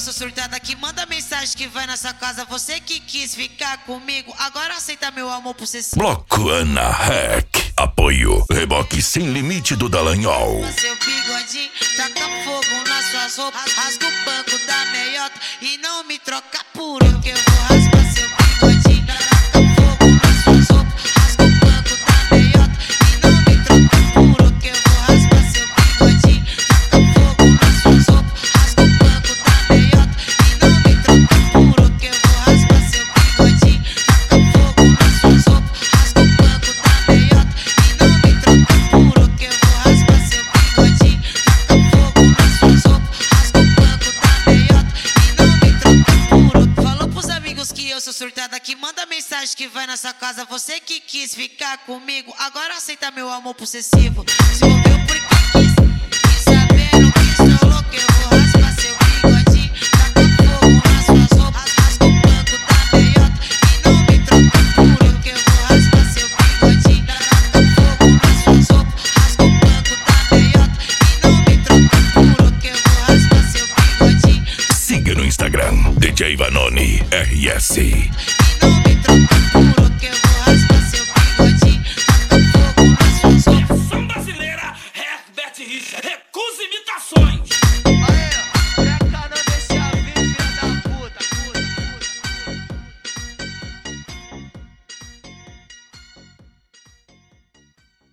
sou surtada que manda mensagem que vai na sua casa. Você que quis ficar comigo, agora aceita meu amor possessivo. Bloco Ana Hack. Apoio Reboque Sem Limite do Dallagnol. Seu bigodinho, taca fogo nas suas roupas. Rasga o banco da meiota e não me troca por eu, que eu vou raspar seu bigodinho. Taca fogo nas suas roupas. Rasga o banco da meiota e não me troca por eu, que eu vou raspar seu bigodinho. Taca fogo nas suas roupas. Rasga o banco da meiota e não me troca por eu, que eu vou raspar seu bigodinho. Taca fogo nas suas roupas. Rasga o banco da meiota e não me troca por eu, que eu vou raspar seu bigodinho. Taca fogo nas suas roupas. Rasga o banco da meiota e não me troca por eu. Falou pros amigos que eu sou surtada que manda mensagem que vai na sua casa. Você que quis ficar comigo, agora aceita meu amor possessivo. Se envolveu porque quis e sabendo que sou louco, eu vou raspar seu bigodinho. Taca fogo nas suas roupas. Rasga o banco da meiota e não me troca por eu, que eu vou raspar seu bigodinho. Taca fogo nas suas roupas. Rasga o banco da meiota e não me troca por eu, que eu vou raspar seu bigodinho. Siga no Instagram DJ Vanoni RS. E não me troca